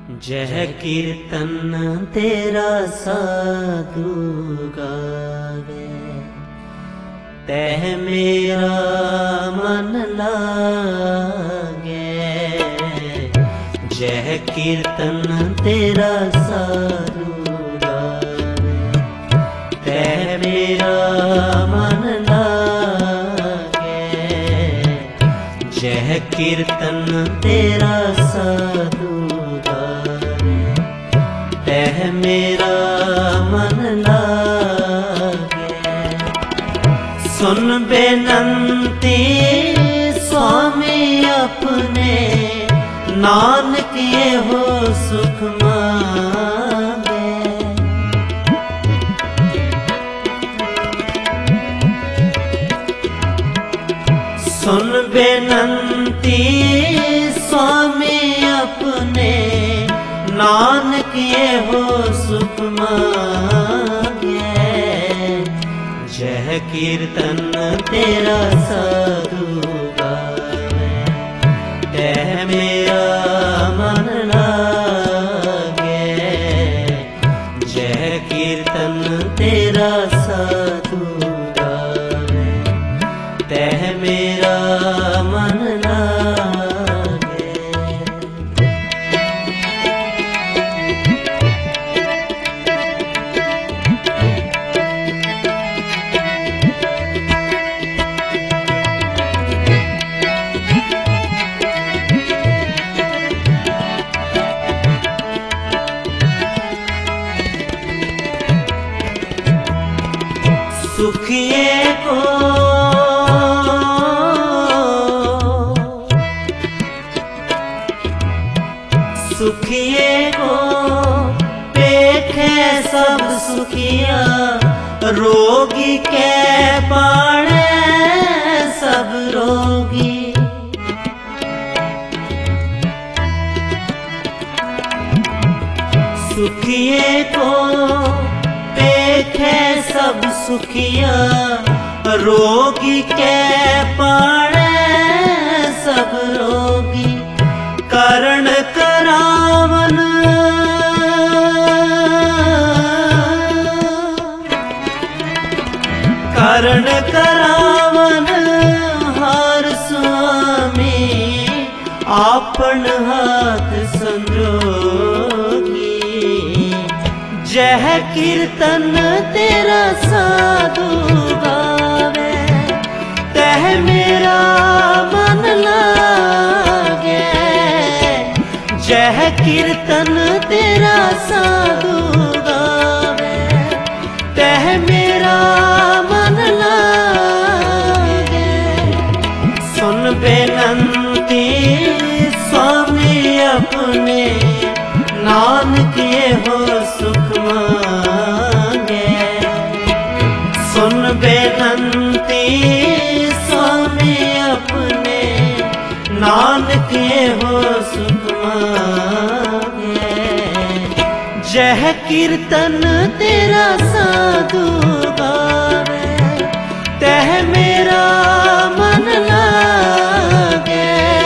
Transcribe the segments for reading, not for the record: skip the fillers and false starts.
जह कीर्तन तेरा साधु गावे, तह मेरा मन लागे। जह कीर्तन तेरा साधु गावे, तह मेरा मन लागे। जह कीर्तन तेरा साधु तह मेरा मन लागे। सुन बेनंती स्वामी अपने, नानक ये हो सुख मांगे। सुन बेनंती स्वामी अपने, नानक ये हो सुख मांगे। जह कीर्तन तेरा साधु गावे, तह मेरा मन लागे। जह कीर्तन तेरा साधु गावे, तह मेरा मन लागे। सुखिए को सुखिए को पेखे सब सुखिया, रोगी के पाड़े सब रोगी। सुखिए को पेखे सब सुखिया, रोगी के पाड़े सब रोगी। करण करावन करण करावन हर स्वामी, आपन हाथ संजोगी। जह कीर्तन तेरा साधु गावे, तह मेरा मन लागे। जह कीर्तन तेरा साधु गावे, तह मेरा मन लागे। सुन बेनंती स्वामी अपने, नानक ये हो सुख मांगे। सुन बेनंती स्वामी अपने, नानक ये हो सुख मांगे। जह कीर्तन तेरा साधु गावे, तह मेरा मन लागे।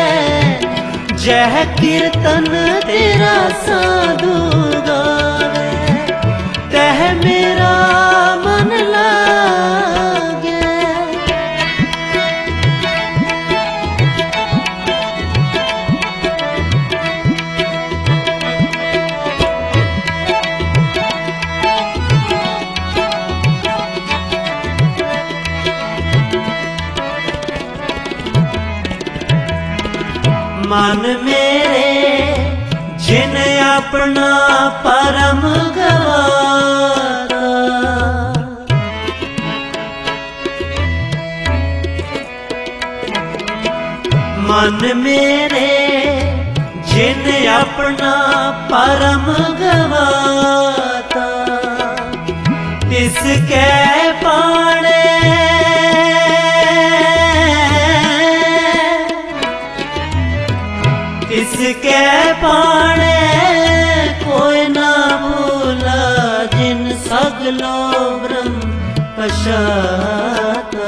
जह कीर्तन तेरा साधु गावे, तह मेरा मन लागे। मन मेरे जिन अपना परम गवारा, मन मेरे जिन अपना परम गवाता, तिसके पाड़े इसके पाड़े कोई ना भूला, जिन सगलो ब्रह्म पशाता।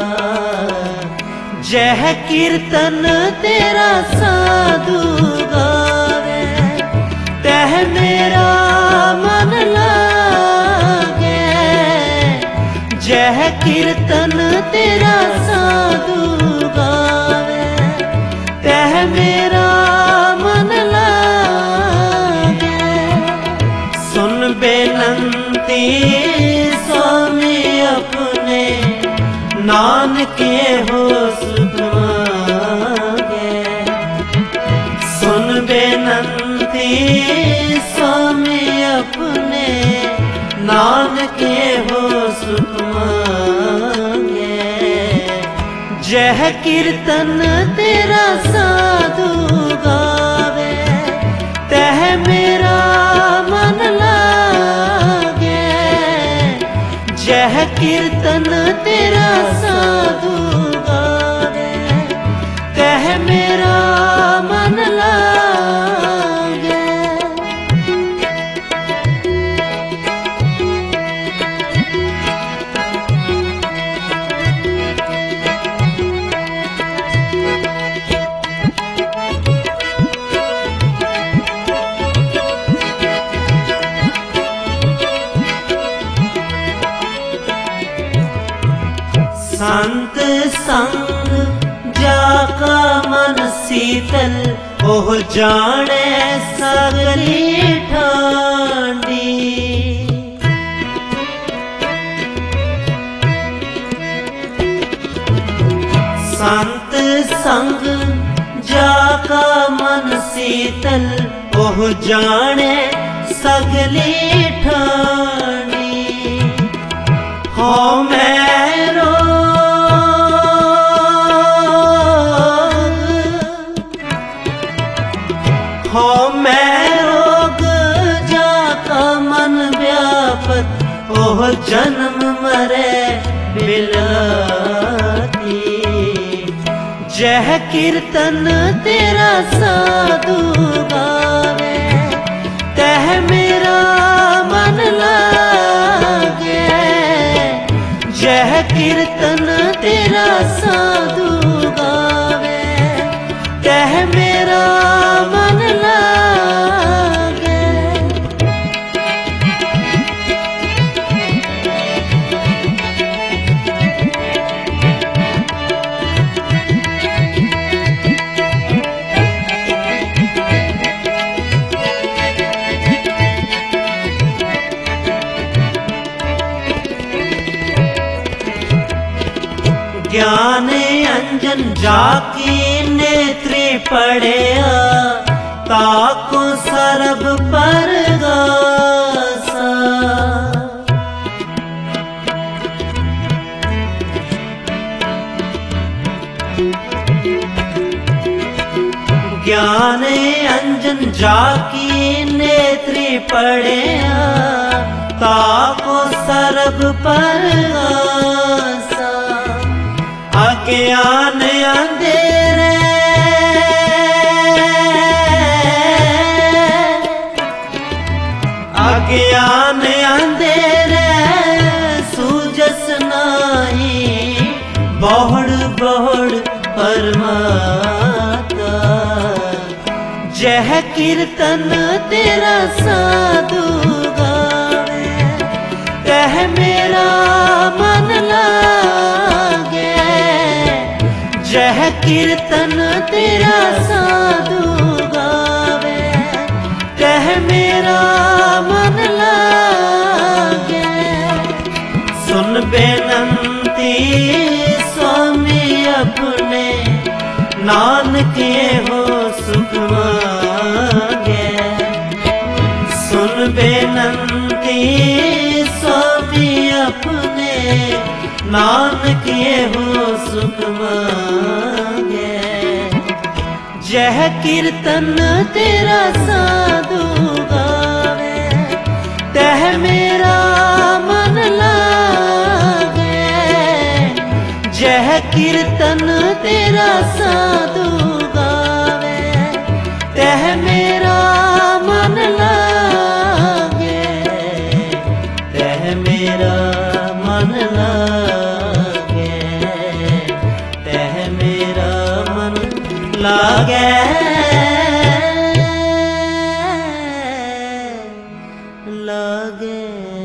जह कीर्तन तेरा साधु गावे, तह कीर्तन तेरा साधु गावे, तह मेरा मन लागे। सुन बेनंती स्वामी अपने, नानके हो सुख मांगे। सुन बेनंती स्वामी अपने, नानके हो सुख मांगे। जह कीर्तन तेरा साधु गावे, तह मेरा मन लागे। जह कीर्तन तेरा साधु गावे, तह मेरा मन लागे। संत संग जाका मन शीतल, ओह जाने सगली ठांडी। संत संग जाका मन शीतल, ओह जाने सगली ठांडी। हो मेरो हो मैं रोग जाका मन व्यापत, ओह जन्म मरे बिलाती। जह कीर्तन तेरा साधु गावे, तह मेरा मन लागे। जह कीर्तन तेरा साधु गावे, तह मेरा मन लागे। ज्ञान अंजन जाकी नेत्री पढ़िया, ताको सरब परगासा। ज्ञान अंजन जाकी नेत्री पढ़िया, ताको सरब परगासा। अज्ञान अंधेरे अज्ञान अंधेरे, सूझस नाही बहुड़ बहुड़ परमाता। जह कीर्तन तेरा साधु गावे, तह मेरा मन लागे। जह कीर्तन तेरा साधु गावे, तह मेरा मन लागे। सुन बेनंती स्वामी अपने, नानके हो सुख मांगे। सुन बेनंती स्वामी अपने, नानके हो सुख मांगे। जह कीर्तन तेरा साधु गावे, तह मेरा मन लागे। जह कीर्तन तेरा साधु गावे, तह मेरा मन लागे। तह मेरा मन लागे, तह मेरा मन लागे, लागे।